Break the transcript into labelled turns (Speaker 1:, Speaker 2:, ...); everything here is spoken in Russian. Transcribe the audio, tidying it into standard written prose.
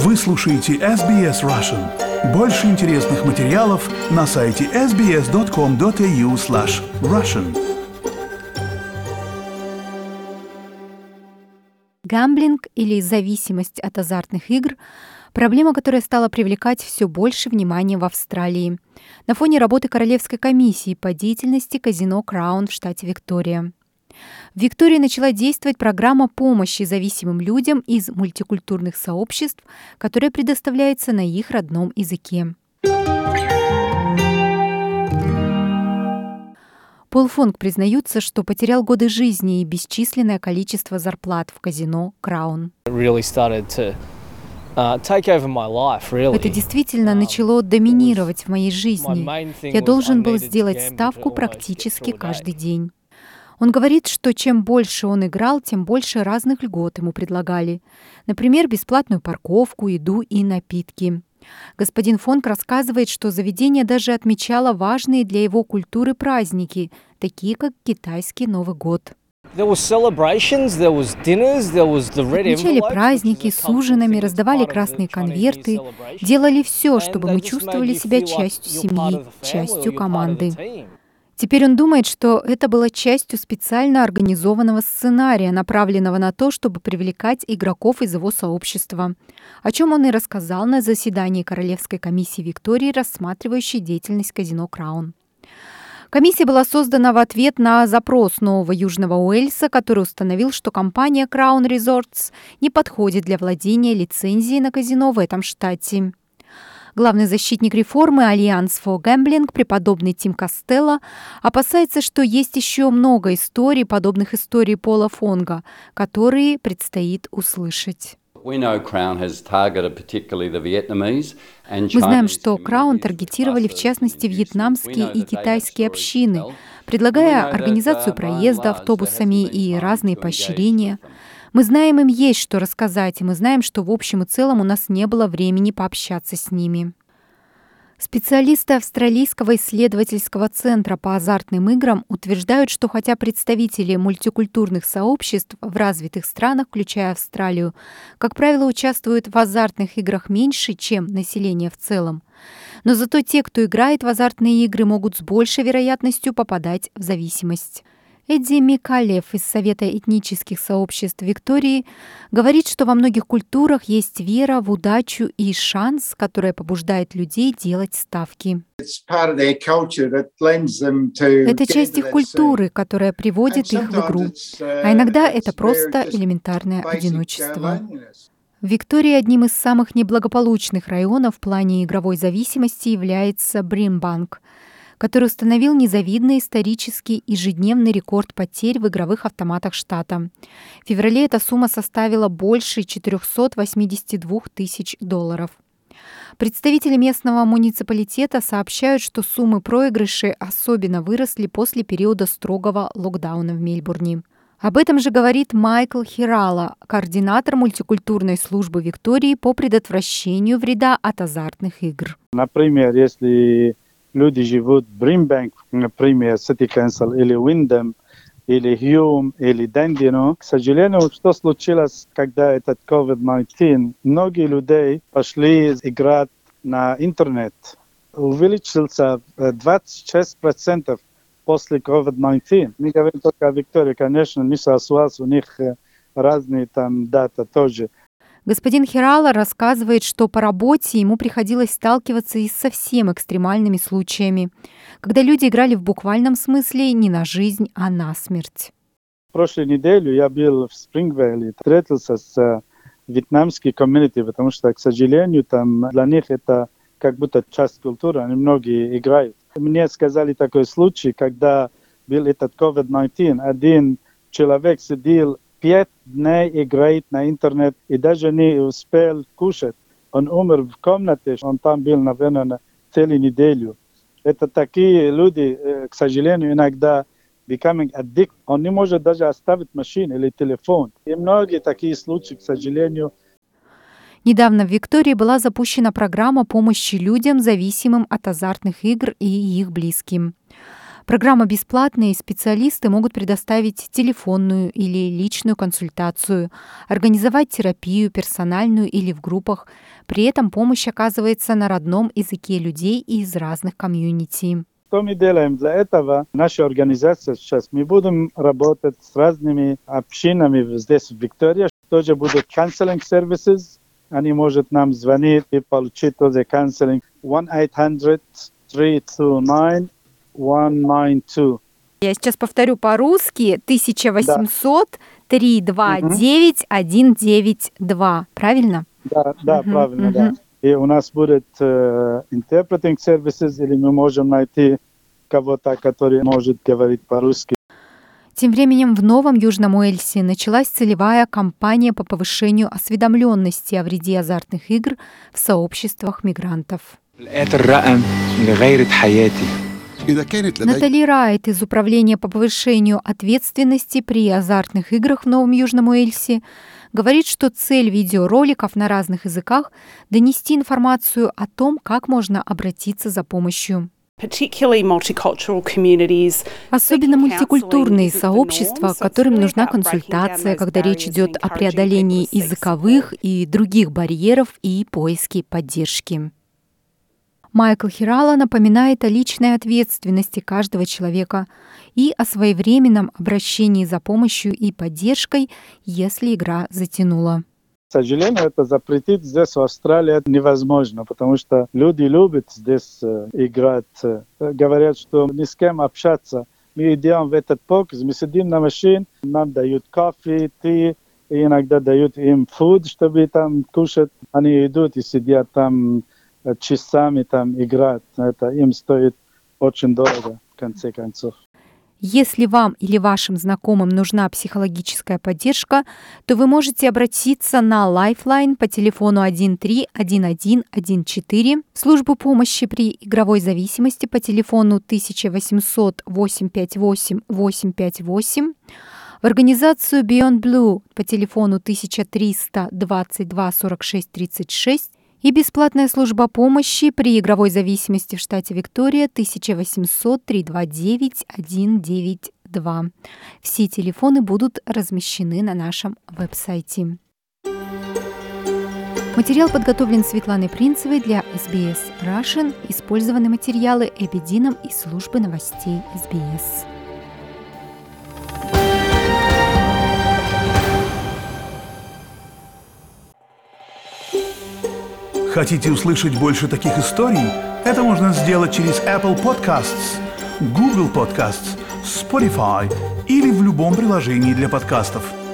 Speaker 1: Вы слушаете SBS Russian. Больше интересных материалов на сайте sbs.com.au/russian.
Speaker 2: Гамблинг или зависимость от азартных игр – проблема, которая стала привлекать все больше внимания в Австралии на фоне работы Королевской комиссии по деятельности казино Краун в штате Виктория. В Виктории начала действовать программа помощи зависимым людям из мультикультурных сообществ, которая предоставляется на их родном языке. Пол Фонг признается, что потерял годы жизни и бесчисленное количество зарплат в казино Краун.
Speaker 3: Это
Speaker 2: действительно начало доминировать в моей жизни. Я должен был сделать ставку практически каждый день. Он говорит, что чем больше он играл, тем больше разных льгот ему предлагали. Например, бесплатную парковку, еду и напитки. Господин Фонг рассказывает, что заведение даже отмечало важные для его культуры праздники, такие как китайский Новый год. Отмечали праздники с ужинами, раздавали красные конверты, делали все, чтобы мы чувствовали себя частью семьи, частью команды. Теперь он думает, что это было частью специально организованного сценария, направленного на то, чтобы привлекать игроков из его сообщества, о чем он и рассказал на заседании Королевской комиссии Виктории, рассматривающей деятельность казино Краун. Комиссия была создана в ответ на запрос Нового Южного Уэльса, который установил, что компания Crown Resorts не подходит для владения лицензией на казино в этом штате. Главный защитник реформы Alliance for Gambling, преподобный Тим Костелло, опасается, что есть еще много историй, подобных истории Пола Фонга, которые предстоит услышать.
Speaker 4: Мы знаем,
Speaker 2: что Краун таргетировали в частности вьетнамские и китайские общины, предлагая организацию проезда автобусами и разные поощрения. Мы знаем, им есть что рассказать, и мы знаем, что в общем и целом у нас не было времени пообщаться с ними. Специалисты Австралийского исследовательского центра по азартным играм утверждают, что хотя представители мультикультурных сообществ в развитых странах, включая Австралию, как правило, участвуют в азартных играх меньше, чем население в целом, но зато те, кто играет в азартные игры, могут с большей вероятностью попадать в зависимость. Эдди Микалев из Совета этнических сообществ Виктории говорит, что во многих культурах есть вера в удачу и шанс, которая побуждает людей делать ставки. Это часть их культуры, которая приводит их в игру. А иногда это просто элементарное одиночество. В Виктории одним из самых неблагополучных районов в плане игровой зависимости является Бримбанк, который установил незавидный исторический ежедневный рекорд потерь в игровых автоматах штата. В феврале эта сумма составила больше $482 тысяч. Представители местного муниципалитета сообщают, что суммы проигрышей особенно выросли после периода строгого локдауна в Мельбурне. Об этом же говорит Майкл Хирала, координатор мультикультурной службы Виктории по предотвращению вреда от азартных игр.
Speaker 5: Например, если люди живут в Бримбанк, например, City Council или Wyndham, или Hume, или Dandenong. К сожалению, что случилось, когда этот COVID-19? Многие людей пошли играть на интернет. Увеличился 26% после COVID-19. Мы говорим только о Виктории, конечно, не согласен, у них разные там даты тоже.
Speaker 2: Господин Хирала рассказывает, что по работе ему приходилось сталкиваться и с совсем экстремальными случаями, когда люди играли в буквальном смысле не на жизнь, а на смерть.
Speaker 5: В прошлую неделю я был в Спрингвейле, встретился с вьетнамской комьюнити, потому что, к сожалению, там для них это как будто часть культуры, они многие играют. Мне сказали такой случай, когда был этот COVID-19, один человек сидел 5 дней играет на интернет и даже не успел кушать. Он умер в комнате, он там был, наверное, целую неделю. Это такие люди, к сожалению, иногда becoming addict. Он не может даже оставить машину или телефон. И многие такие случаи, к сожалению.
Speaker 2: Недавно в Виктории была запущена программа помощи людям, зависимым от азартных игр и их близким. Программа бесплатная, и специалисты могут предоставить телефонную или личную консультацию, организовать терапию персональную или в группах. При этом помощь оказывается на родном языке людей из разных комьюнити.
Speaker 5: Что мы делаем для этого? Наша организация сейчас, мы будем работать с разными общинами здесь, в Виктории. Тоже будут counseling services. Они могут нам звонить и получить тоже counseling. 1-800-329-192.
Speaker 2: Я сейчас повторю по-русски. 1800-329-192. Правильно?
Speaker 5: Да, правильно, да. И у нас будет interpreting services, или мы можем найти кого-то, который может говорить по-русски.
Speaker 2: Тем временем в Новом Южном Уэльсе началась целевая кампания по повышению осведомленности о вреде азартных игр в сообществах мигрантов. Натали Райт из Управления по повышению ответственности при азартных играх в Новом Южном Уэльсе говорит, что цель видеороликов на разных языках – донести информацию о том, как можно обратиться за помощью. Особенно мультикультурные сообщества, которым нужна консультация, когда речь идет о преодолении языковых и других барьеров и поиске поддержки. Майкл Хирала напоминает о личной ответственности каждого человека и о своевременном обращении за помощью и поддержкой, если игра затянула.
Speaker 5: К сожалению, это запретить здесь, в Австралии, невозможно, потому что люди любят здесь играть. Говорят, что ни с кем общаться. Мы идем в этот показ, мы сидим на машине, нам дают кофе, ты, и иногда дают им food, чтобы там кушать. Они идут и сидят там часами, там играть. Это им стоит очень дорого, в конце концов.
Speaker 2: Если вам или вашим знакомым нужна психологическая поддержка, то вы можете обратиться на Lifeline по телефону 131114, службу помощи при игровой зависимости по телефону 1800-858-858, в организацию Beyond Blue по телефону 1300 22 46 36 и бесплатная служба помощи при игровой зависимости в штате Виктория 1800-329-192. Все телефоны будут размещены на нашем веб-сайте. Материал подготовлен Светланой Принцевой для SBS Russian. Использованы материалы Эбби Дином из службы новостей SBS.
Speaker 1: Хотите услышать больше таких историй? Это можно сделать через Apple Podcasts, Google Podcasts, Spotify или в любом приложении для подкастов.